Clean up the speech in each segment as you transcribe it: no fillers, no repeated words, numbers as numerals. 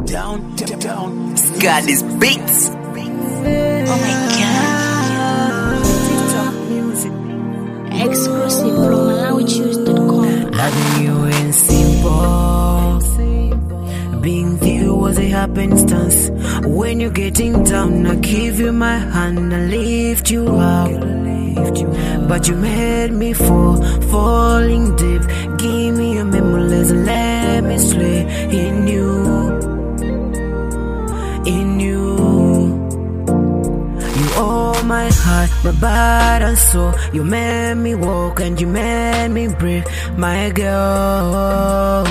down. Got these beats. Oh my god. TikTok music. Exclusive from MalawiChoose.com. Loving you ain't simple. Being with you was a happenstance. When you're getting down, I give you my hand and lift you up. But you made me falling deep. Give me your memories and let me slay in you. You own my heart, my body and soul. You made me walk and you made me breathe. My girl.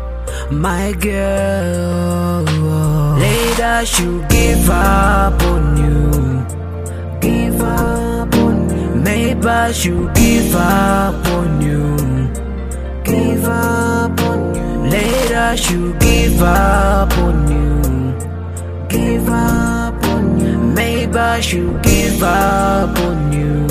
Later she'll give up on you. Maybe she'll give up on you. Later she'll give up on you. Maybe she'll give up on you.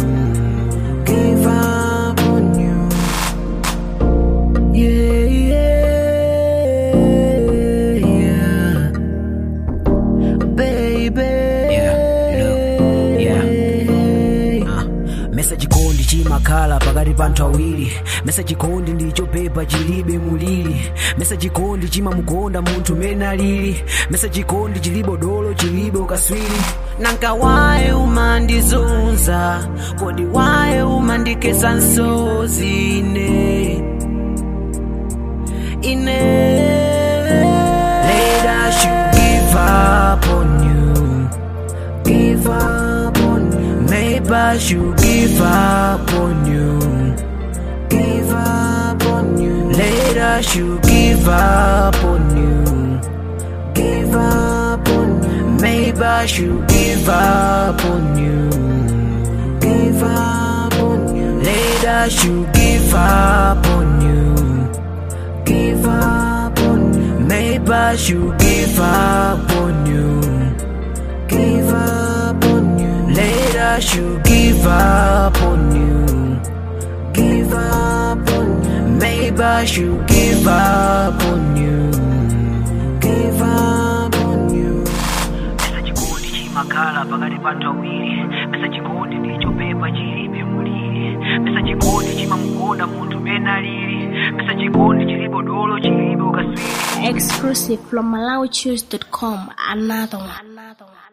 Message kondi chimakhala pakati panthu awiri. Message kondi ndicho pepa chilibe mulili. Message kondi chimamukonda munthu mena lili. Message kondi chilibo dolo chilibe ukaswiri. Nanka wae umandizunza, kodi wae umandikesa nsozi ine. Later she'll give up on you. Maybe she'll give up on you. Later she'll give up on you. Maybe she'll give up on you. Later she'll give up on you. Maybe she'll give up on you. Later she'll give up on you. Maybe she'll give up on you. Message kondi chimakhala pakati panthu awiri. Message kondi ndicho pepa chilibe mulili. Message kondi chimamukonda munthu mena lili. Message kondi chilibo dolo chilibe ukaswiri. Exclusive from MalawiChoose.com. Another one.